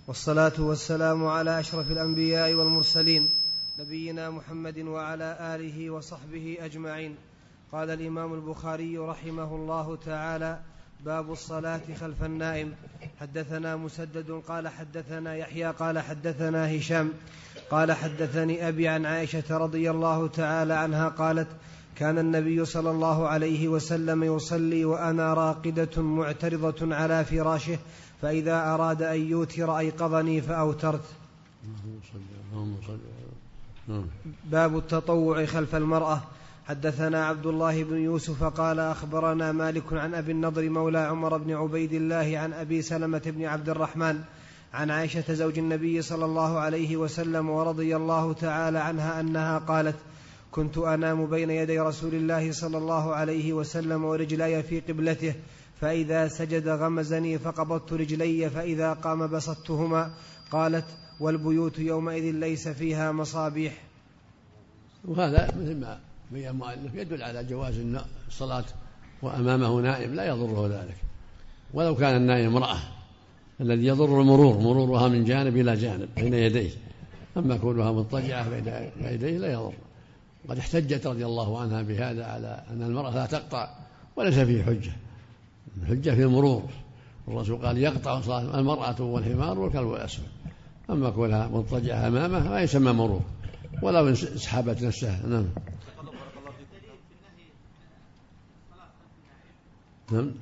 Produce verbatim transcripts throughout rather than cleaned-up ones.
والصلاة والسلام على أشرف الأنبياء والمرسلين نبينا محمد وعلى آله وصحبه أجمعين. قال الإمام البخاري رحمه الله تعالى: باب الصلاة خلف النائم. حدثنا مسدد قال حدثنا يحيى قال حدثنا هشام قال حدثني أبي عن عائشة رضي الله تعالى عنها قالت: كان النبي صلى الله عليه وسلم يصلي وأنا راقدة معترضة على فراشه، فإذا أراد أن يوتر أيقظني فأوترت. باب التطوع خلف المرأة. حدثنا عبد الله بن يوسف قال أخبرنا مالك عن أبي النضر مولى عمر بن عبيد الله عن أبي سلمة بن عبد الرحمن عن عائشة زوج النبي صلى الله عليه وسلم ورضي الله تعالى عنها أنها قالت: كنت أنام بين يدي رسول الله صلى الله عليه وسلم ورجلاي في قبلته، فإذا سجد غمزني فقبضت رجلي، فإذا قام بسطتهما. قالت: والبيوت يومئذ ليس فيها مصابيح. وهذا مثل ما بين المؤلف يدل على جواز الصلاة وأمامه نائم لا يضره ذلك، ولو كان النائم امرأة. الذي يضر المرور مرورها من جانب إلى جانب بين يديه، أما كونها مضطجعة بين يديه لا يضر. قد احتجت رضي الله عنها بهذا على أن المرأة لا تقطع، وليس فيه حجة. الحجة في المرور، الرسول قال: يقطع صلاة المرأة والحمار والكلب الأسود. أما كونها مضطجعة أمامه ما يسمى مرور، ولو اسحبت نفسها. نعم. نعم.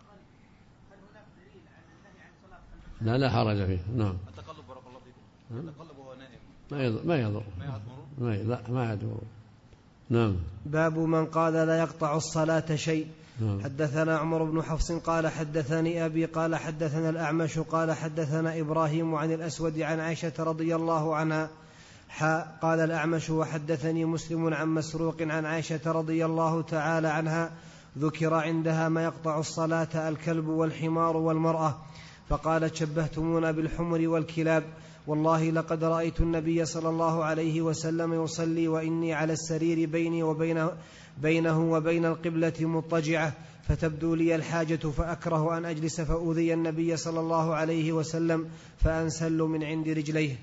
لا لا حرج فيه. نعم. التقلب بارك الله فيكم. التقلب وهو نائم ما يضر ما يضر ما يضر ما يضر. نعم. باب من قال لا يقطع الصلاة شيء. نعم. حدثنا عمر بن حفص قال حدثني أبي قال حدثنا الأعمش قال حدثنا إبراهيم عن الأسود عن عائشة رضي الله عنها. قال الأعمش: وحدثني مسلم عن مسروق عن عائشة رضي الله تعالى عنها ذكر عندها ما يقطع الصلاة: الكلب والحمار والمرأة. فقالت: شبهتمونا بالحمر والكلاب، والله لقد رأيت النبي صلى الله عليه وسلم يصلي وإني على السرير بيني وبينه بينه وبين القبلة مضطجعة، فتبدو لي الحاجة فأكره أن أجلس فأؤذي النبي صلى الله عليه وسلم فأنسل من عند رجليه.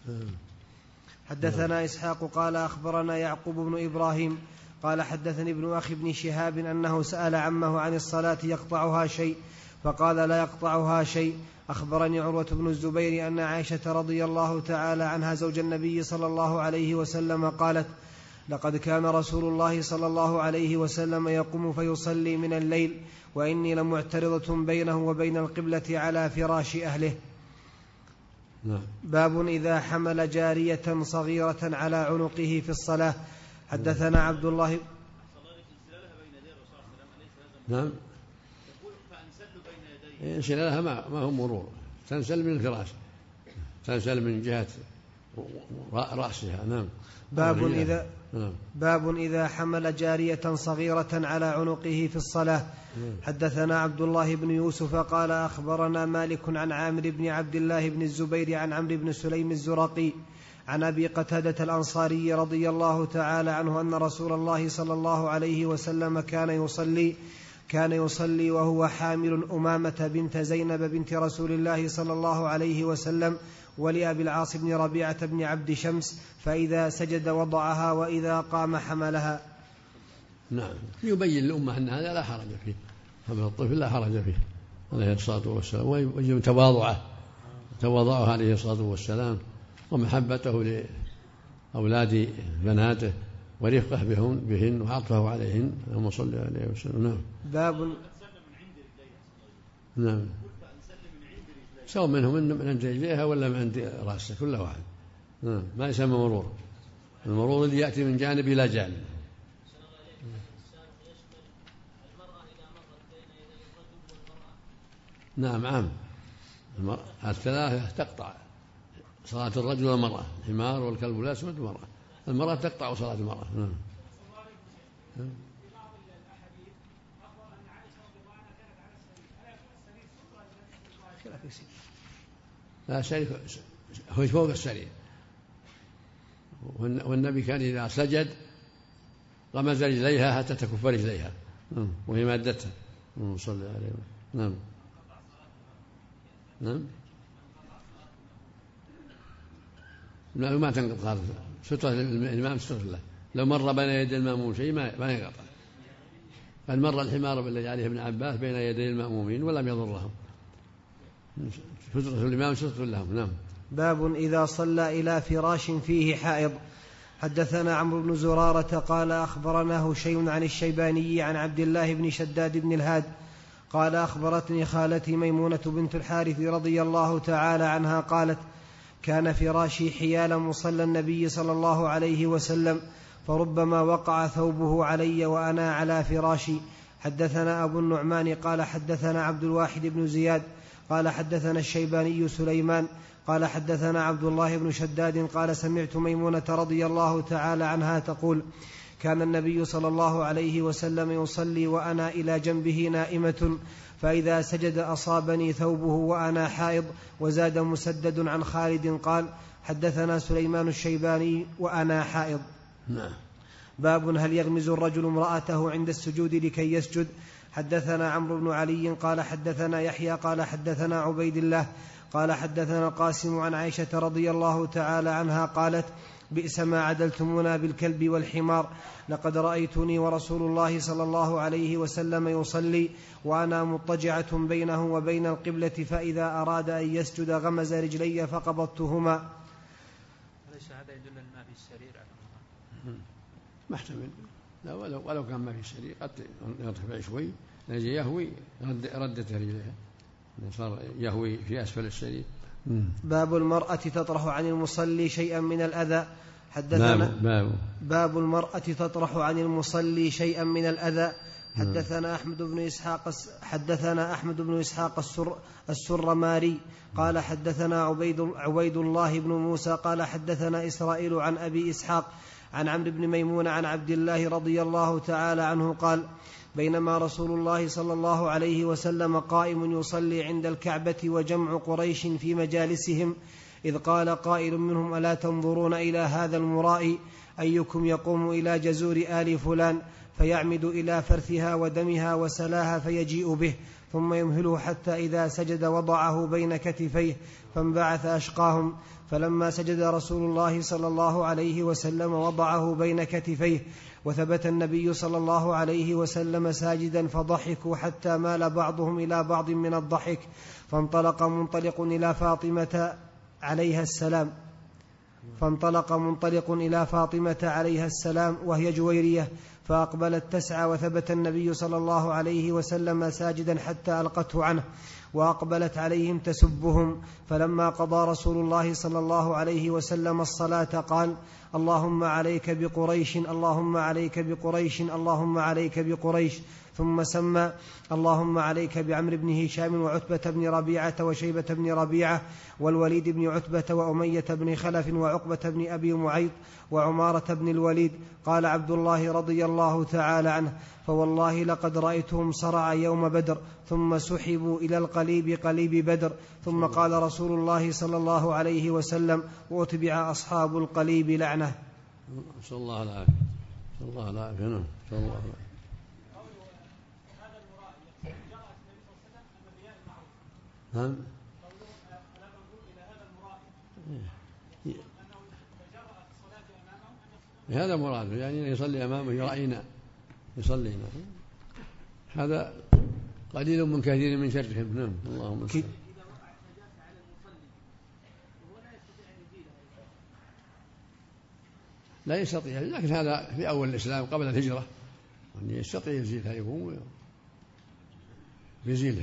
حدثنا إسحاق قال أخبرنا يعقوب بن إبراهيم قال حدثني ابن أخي بن شهاب أنه سأل عمه عن الصلاة يقطعها شيء، فقال: لا يقطعها شيء. أخبرني عروة بن الزبير أن عائشة رضي الله تعالى عنها زوج النبي صلى الله عليه وسلم قالت: لقد كان رسول الله صلى الله عليه وسلم يقوم فيصلي من الليل، وإني لمعترضة بينه وبين القبلة على فراش أهله. نعم. باب إذا حمل جارية صغيرة على عنقه في الصلاة. حدثنا عبد الله. نعم. انسلالها ما هو مرور، تنسل من الفراش، تنسل من جهة رأسها. نعم. باب إذا نعم. باب إذا حمل جارية صغيرة على عنقه في الصلاة. حدثنا عبد الله بن يوسف قال أخبرنا مالك عن عامر بن عبد الله بن الزبير عن عمرو بن سليم الزرقي عن أبي قتادة الأنصاري رضي الله تعالى عنه أن رسول الله صلى الله عليه وسلم كان يصلي كان يصلي وهو حامل أمامة بنت زينب بنت رسول الله صلى الله عليه وسلم ولأبي العاص بن ربيعة بن عبد شمس، فإذا سجد وضعها وإذا قام حملها. نعم. يبين الأمة أن هذا لا حرج فيه، حمل الطفل لا حرج فيه عليه الصلاة والسلام، ويجب تواضعه تواضعه عليه الصلاة والسلام ومحبته لأولاد بناته ورفقه بهن, بهن وعطفه عليهن، اللهم صل عليه وسلم. نعم. باب. نعم. سواء منهم من عند رجليها ولا من عند رأسه، كل واحد. نعم. ما يسمى مرور. المرور الذي يأتي من جانب إلى جانب. نعم. عام الثلاثة تقطع صلاة الرجل والمرأة، الحمار والكلب الأسود والمرأة. المرأة تقطع صلاة المرأة. نعم. لا سرير هو فوق السرير، والنبي كان إذا سجد غمز رجليها حتى تكف رجليها وهي مادتها صلى الله عليه وسلم. نعم. نعم. ما تنقض صلاته، سترة الإمام سترة له، لو مر بين يدي المأموم شيء ما ينقطع. قد مر الحمار بالذي عليه ابن عباس بين يدي المأمومين ولم يضرهم، سترة الإمام سترة لهم. نعم. باب إذا صلى إلى فراش فيه حائض. حدثنا عمرو بن زرارة قال أخبرنا هشيم عن الشيباني عن عبد الله بن شداد بن الهاد قال أخبرتني خالتي ميمونة بنت الحارث رضي الله تعالى عنها قالت: كان فراشي حيال مصلى النبي صلى الله عليه وسلم، فربما وقع ثوبه علي وأنا على فراشي. حدثنا أبو النعمان قال حدثنا عبد الواحد بن زياد قال حدثنا الشيباني سليمان قال حدثنا عبد الله بن شداد قال سمعت ميمونة رضي الله تعالى عنها تقول: كان النبي صلى الله عليه وسلم يصلي وأنا إلى جنبه نائمة، فإذا سجد أصابني ثوبه وأنا حائض. وزاد مسدد عن خالد قال: حدثنا سليمان الشيباني وأنا حائض. نعم. باب هل يغمز الرجل امرأته عند السجود لكي يسجد. حدثنا عمرو بن علي قال حدثنا يحيى قال حدثنا عبيد الله قال حدثنا القاسم عن عائشة رضي الله تعالى عنها قالت: بئس ما عدلتمونا بالكلب والحمار، لقد رأيتني ورسول الله صلى الله عليه وسلم يصلي وأنا مضطجعة بينه وبين القبلة، فإذا أراد أن يسجد غمز رجلي فقبضتهما. ليس هذا يدل ما في السرير على الله؟ محتمل، لا ولو, ولو كان ما في السرير قد يرتفع شوي نجي يهوي رد ردت رجليها، صار يهوي في أسفل السرير. باب المرأة تطرح عن المصلي شيئا من الأذى. حدثنا باب, باب, باب المرأة تطرح عن المصلي شيئا من الأذى. حدثنا أحمد بن إسحاق حدثنا أحمد بن إسحاق السر السرماري قال حدثنا عبيد عبيد الله بن موسى قال حدثنا إسرائيل عن أبي إسحاق عن عمرو بن ميمون عن عبد الله رضي الله تعالى عنه قال: بينما رسول الله صلى الله عليه وسلم قائم يصلي عند الكعبة وجمع قريش في مجالسهم، إذ قال قائل منهم: ألا تنظرون إلى هذا المرائي؟ أيكم يقوم إلى جزور آل فلان فيعمد إلى فرثها ودمها وسلاها فيجيء به، ثم يمهله حتى إذا سجد وضعه بين كتفيه، فانبعث أشقاهم. فلما سجد رسول الله صلى الله عليه وسلم وضعه بين كتفيه، وثبت النبي صلى الله عليه وسلم ساجدا، فضحكوا حتى مال بعضهم إلى بعض من الضحك، فانطلق منطلق إلى فاطمة عليها السلام فانطلق منطلق إلى فاطمة عليها السلام وهي جويرية، فأقبلت تسعى، وثبت النبي صلى الله عليه وسلم ساجدا حتى ألقته عنه، وأقبلت عليهم تسبهم. فلما قضى رسول الله صلى الله عليه وسلم الصلاة قال: اللهم عليك بقريش، اللهم عليك بقريش، اللهم عليك بقريش. ثم سمى: اللهم عليك بعمرو بن هشام وعتبة بن ربيعة وشيبة بن ربيعة والوليد بن عتبة وأمية بن خلف وعقبة بن أبي معيط وعمارة بن الوليد. قال عبد الله رضي الله تعالى عنه: فوالله لقد رأيتهم صرع يوم بدر، ثم سحبوا إلى القليب قليب بدر. ثم قال رسول الله صلى الله عليه وسلم: وأتبع أصحاب القليب لعنة. صلى الله العافية. صلى الله العافية. نعم. صلى الله العافية. نعم. هذا مراده، يعني يصلي أمامه يرعينا يصلينا، هذا قليل من كثير من شرهم. نعم. اللهم صل. لا يستطيع، لكن هذا في أول الإسلام قبل الهجرة، أن يستطيع يزيلها، يقوم يزيلها،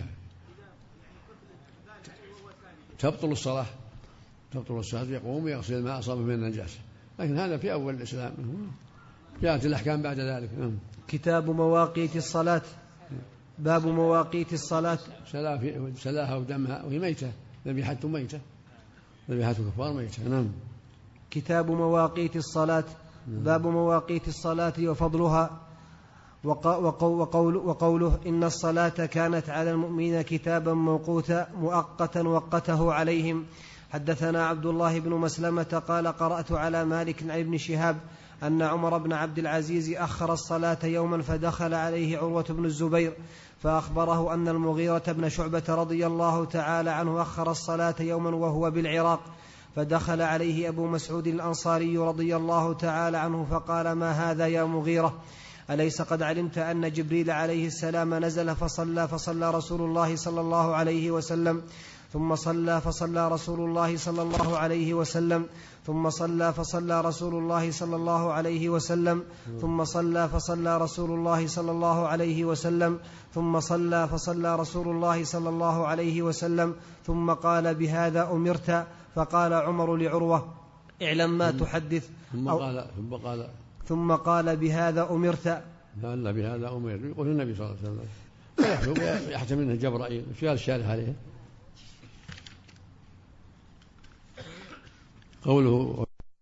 تبطل الصلاة تبطل الصلاة يقوم ويغسل الماء أصابه من النجاسة، لكن هذا في أول الإسلام، جاءت الأحكام بعد ذلك. كتاب مواقيت الصلاة. باب مواقيت الصلاة. سلاها ودمها وهي ميتة، ذبيحة ميتة، ذبيحة كفار ميتة. نعم. كتاب مواقيت الصلاة. باب مواقيت الصلاة وفضلها. وقول وقوله: إن الصلاة كانت على المؤمنين كتابا موقوتا مؤقتا وقته عليهم. حدثنا عبد الله بن مسلمة قال: قرأت على مالك عن ابن شهاب أن عمر بن عبد العزيز أخر الصلاة يوما، فدخل عليه عروة بن الزبير فأخبره أن المغيرة بن شعبة رضي الله تعالى عنه أخر الصلاة يوما وهو بالعراق، فدخل عليه أبو مسعود الأنصاري رضي الله تعالى عنه فقال: ما هذا يا مغيرة؟ أليس قد علمت أن جبريل عليه السلام نزل فصلى فصلى رسول الله صلى الله عليه وسلم ثم صلى فصلى رسول الله صلى الله عليه وسلم ثم صلى فصلى رسول الله صلى الله عليه وسلم ثم صلى فصلى رسول الله صلى الله عليه وسلم ثم صلى فصلى رسول الله صلى الله عليه وسلم ثم قال: بهذا أمرت. فقال عمر لعروة: اعلم ما تحدث. ثم قال ثم قال ثم قال: بهذا أمرت. لا بهذا أمرت، يقول النبي صلى الله عليه وسلم يحتمل منه جبرائيل. وش قال الشارح عليه؟ قوله